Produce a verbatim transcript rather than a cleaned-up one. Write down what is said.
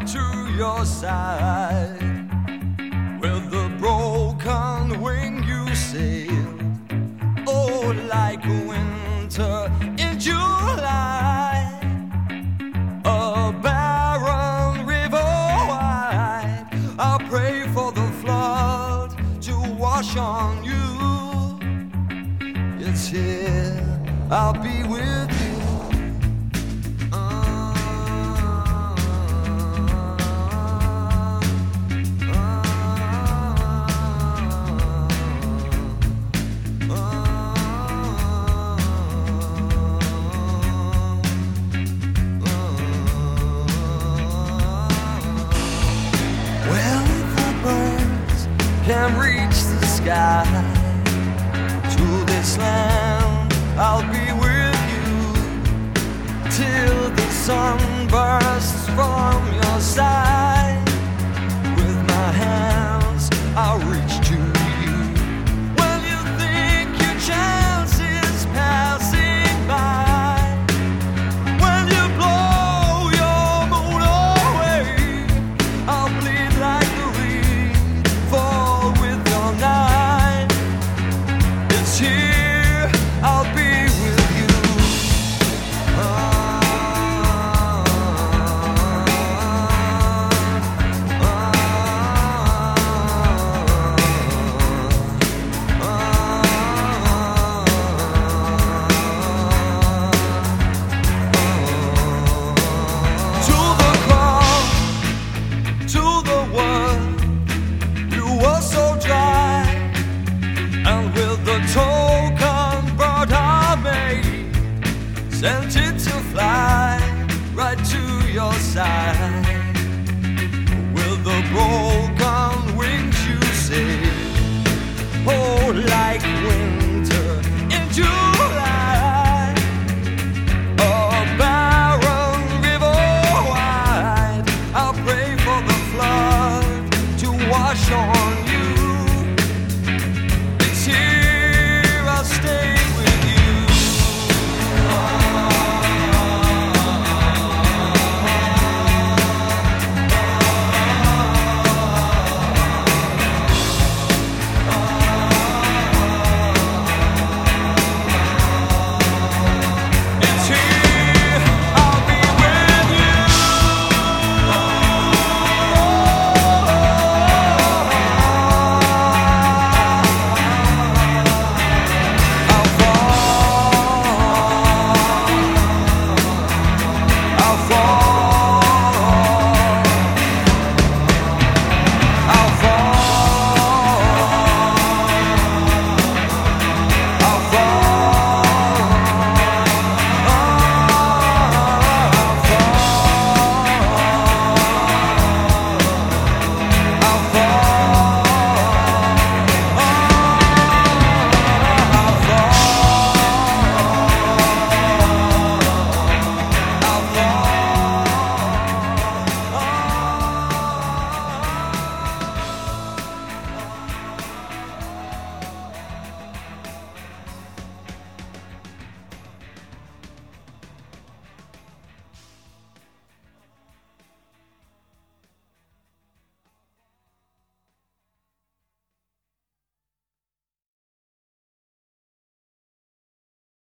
to your side. With the broken wing you sailed, oh, like winter in July, a barren river wide. I'll pray for the flood to wash on you. It's here, I'll be with you. Can reach the sky. To this land I'll be with you till the sun